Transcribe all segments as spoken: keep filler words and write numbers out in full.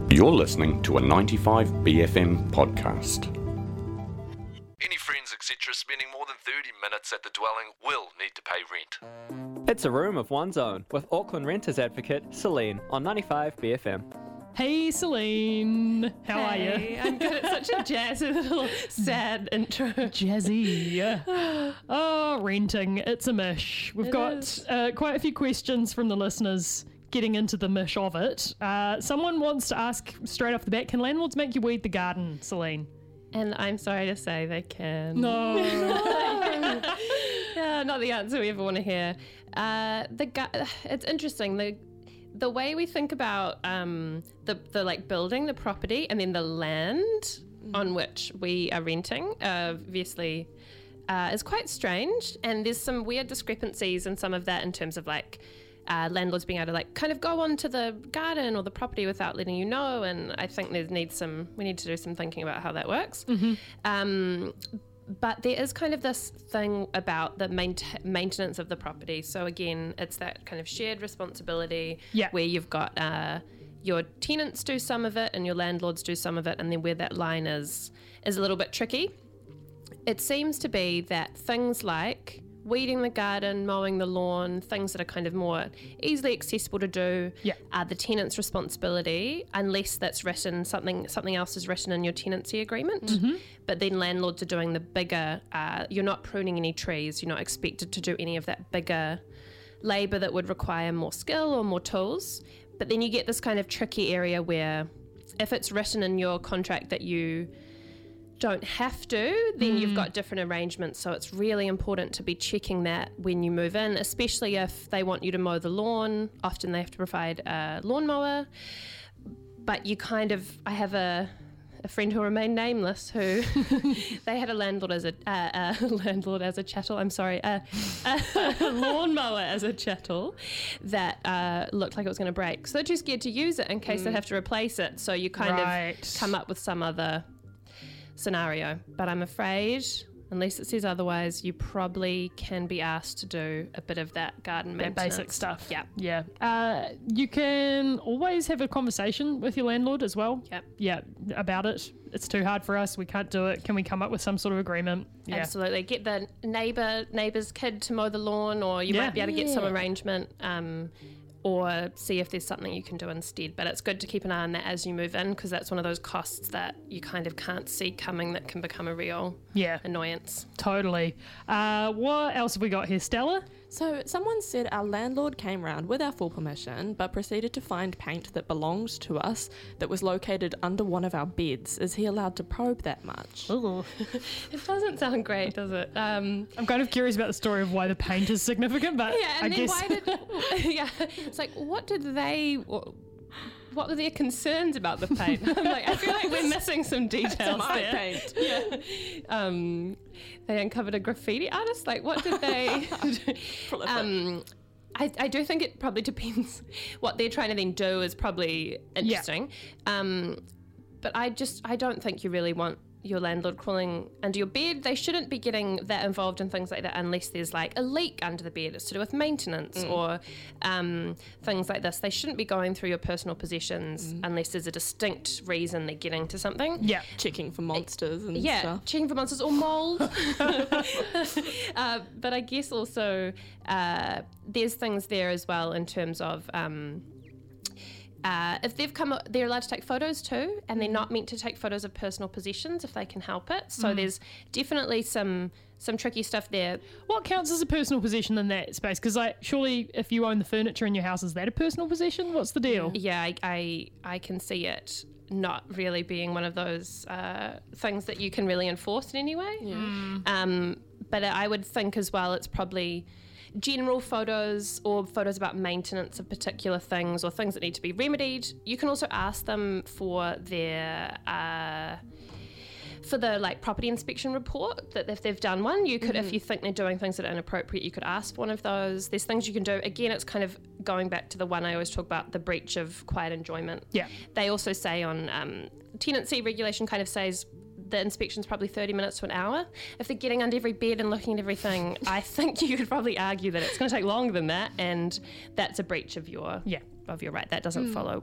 You're listening to a ninety-five B F M podcast. Any friends, et cetera, spending more than thirty minutes at the dwelling will need to pay rent. It's a room of one's own with Auckland Renters Advocate Celine on ninety-five B F M. Hey Celine, how hey, are you? I'm good. It's such a jazzy little sad intro. Jazzy. Oh, renting. It's a mish. We've It got is. uh, quite a few questions from the listeners getting into the mish of it. Uh, someone wants to ask straight off the bat, can landlords make you weed the garden, Celine? And I'm sorry to say they can. No. Yeah, not the answer we ever want to hear. Uh, the gu- It's interesting. The the way we think about um, the, the like building, the property, and then the land on which we are renting, uh, obviously, uh, is quite strange. And there's some weird discrepancies in some of that in terms of like, Uh, landlords being able to like kind of go onto the garden or the property without letting you know, and I think there needs some we need to do some thinking about how that works. Mm-hmm. Um, but there is kind of this thing about the maint- maintenance of the property. So again, it's that kind of shared responsibility Yeah. where you've got uh, your tenants do some of it and your landlords do some of it, and then where that line is is a little bit tricky. It seems to be that things like weeding the garden, mowing the lawn, things that are kind of more easily accessible to do, Yeah. are the tenant's responsibility, unless that's written, something something else is written in your tenancy agreement. Mm-hmm. But then landlords are doing the bigger, uh, you're not pruning any trees, you're not expected to do any of that bigger labour that would require more skill or more tools. But then you get this kind of tricky area where if it's written in your contract that you don't have to, then Mm. you've got different arrangements. So it's really important to be checking that when you move in, especially if they want you to mow the lawn. Often they have to provide a lawnmower. But you kind of, I have a, a friend who remained nameless who they had a landlord as a uh, uh, landlord as a chattel. I'm sorry, uh, a lawnmower as a chattel that uh, looked like it was going to break. So they're too scared to use it in case they have to replace it. So you kind Right. of come up with some other scenario, but I'm afraid unless it says otherwise, you probably can be asked to do a bit of that garden That maintenance. basic stuff. Yeah. Yeah. Uh, you can always have a conversation with your landlord as well. Yep. Yeah, about it. It's too hard for us. We can't do it. Can we come up with some sort of agreement? Yeah. Absolutely. Get the neighbour neighbour's kid to mow the lawn, or you Yeah. might be able to get some arrangement, um, or see if there's something you can do instead. But it's good to keep an eye on that as you move in, because that's one of those costs that you kind of can't see coming that can become a real Yeah, annoyance. totally. Uh, what else have we got here, Stella? So someone said our landlord came round with our full permission but proceeded to find paint that belonged to us that was located under one of our beds. Is he allowed to probe that much? Ooh. It doesn't sound great, does it? Um, I'm kind of curious about the story of why the paint is significant, but Yeah, and I then guess why did? Yeah, it's like, what did they? What were their concerns about the paint? I'm like, I feel like we're missing some details my there. paint. Yeah. Um, they uncovered a graffiti artist. Like, what did they? Prolific. um, I, I do think it probably depends. What they're trying to then do is probably interesting. Um, but I just I don't think you really want your landlord crawling under your bed. They shouldn't be getting that involved in things like that unless there's like a leak under the bed. It's to do with maintenance Mm. or um, things like this. They shouldn't be going through your personal possessions Mm. unless there's a distinct reason they're getting to something. yeah, Checking for monsters and Yeah, stuff. checking for monsters or mold. uh, but I guess also uh, there's things there as well in terms of um, uh, if they've come, they're allowed to take photos too, and they're not meant to take photos of personal possessions if they can help it. So there's definitely some some tricky stuff there. what counts as a personal possession in that space? Because like, surely if you own the furniture in your house, is that a personal possession? What's the deal? Yeah, I I, I can see it not really being one of those uh, things that you can really enforce in any way. Um, but I would think as well it's probably general photos or photos about maintenance of particular things or things that need to be remedied. You can also ask them for their uh, for the like property inspection report, that if they've done one, you could, if you think they're doing things that are inappropriate, you could ask for one of those. There's things you can do. Again, it's kind of going back to the one I always talk about, the breach of quiet enjoyment. Yeah. They also say on um, tenancy regulation kind of says the inspection's probably thirty minutes to an hour. If they're getting under every bed and looking at everything, I think you could probably argue that it's going to take longer than that, and that's a breach of your Yeah. of your right. That doesn't follow what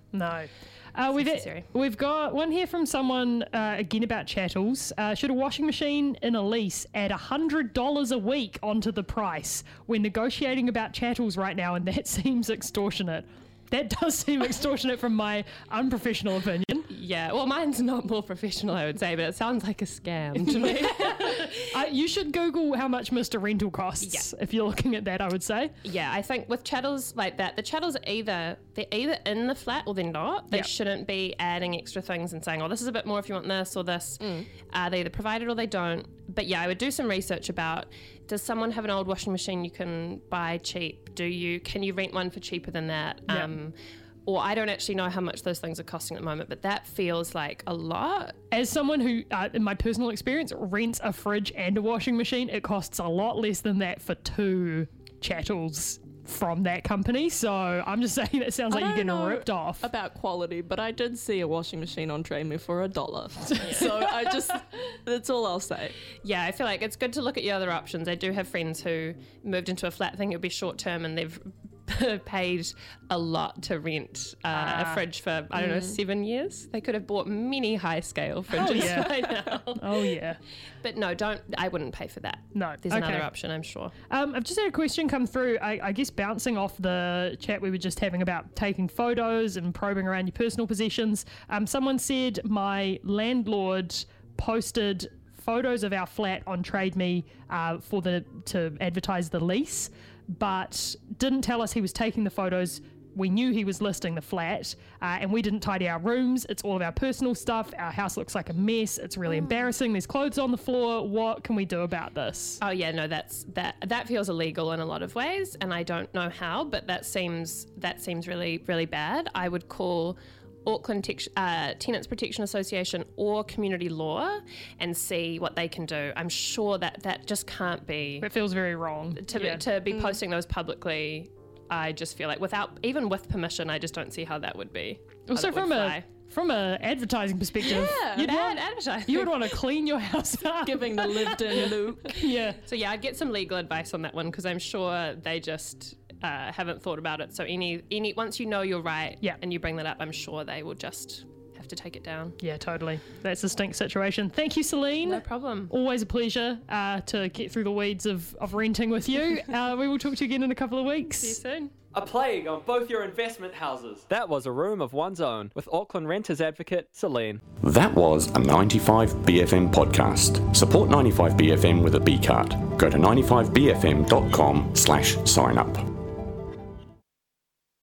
No. Uh, we've, necessary. we've got one here from someone, uh, again about chattels. Uh, should a washing machine in a lease add one hundred dollars a week onto the price? We're negotiating about chattels right now, and that seems extortionate. That does seem extortionate from my unprofessional opinion. Yeah, well, mine's not more professional, I would say, but it sounds like a scam to me. Uh, you should Google how much Mister Rental costs if you're looking at that, I would say. Yeah, I think with chattels like that, the chattels are either they're either in the flat or they're not. They Yep. shouldn't be adding extra things and saying, "Oh, this is a bit more if you want this or this." Uh, they either provide it or they don't. But yeah, I would do some research about: does someone have an old washing machine you can buy cheap? Do you can you rent one for cheaper than that? Yep. Um, or I don't actually know how much those things are costing at the moment, but that feels like a lot. As someone who, uh, in my personal experience, rents a fridge and a washing machine, it costs a lot less than that for two chattels from that company. So I'm just saying that sounds I like you're don't getting know ripped off. about quality, but I did see a washing machine on Trade-Me for a dollar. So I just, that's all I'll say. Yeah, I feel like it's good to look at your other options. I do have friends who moved into a flat thinking it would be short term and they've paid a lot to rent uh, Ah. a fridge for, I don't know, seven years. They could have bought mini high scale fridges Oh, yeah. by now. Oh, yeah. But no, don't, I wouldn't pay for that. No. There's Okay. another option, I'm sure. Um, I've just had a question come through, I, I guess bouncing off the chat we were just having about taking photos and probing around your personal possessions. Um, someone said my landlord posted photos of our flat on Trade-Me uh, for the to advertise the lease, but didn't tell us he was taking the photos. We knew he was listing the flat, uh, and we didn't tidy our rooms. It's all of our personal stuff. Our house looks like a mess. It's really embarrassing. There's clothes on the floor. What can we do about this? Oh yeah, no, that's that that feels illegal in a lot of ways, and I don't know how, but that seems that seems really really bad. I would call Auckland Tex- uh, Tenants Protection Association or Community Law and see what they can do. I'm sure that that just can't be It feels very wrong. to Yeah. be, to be posting those publicly. I just feel like without even with permission, I just don't see how that would be. how Also, that would from a fly. from a advertising perspective, Yeah. you'd Bad want, advertising. you would want to clean your house up. Giving the lived-in look. Yeah. So yeah, I'd get some legal advice on that one because I'm sure they just uh, haven't thought about it. So any any once you know you're right, Yeah. and you bring that up, I'm sure they will just have to take it down. Yeah, totally. That's a stink situation. Thank you, Celine. No problem. Always a pleasure uh, to get through the weeds of, of renting with you. Uh, we will talk to you again in a couple of weeks. See you soon. A plague on both your investment houses. That was A Room of One's Own with Auckland Renters Advocate Celine. That was a ninety-five B F M podcast. Support ninety-five B F M with a B card. Go to ninety-five B F M dot com slash sign up.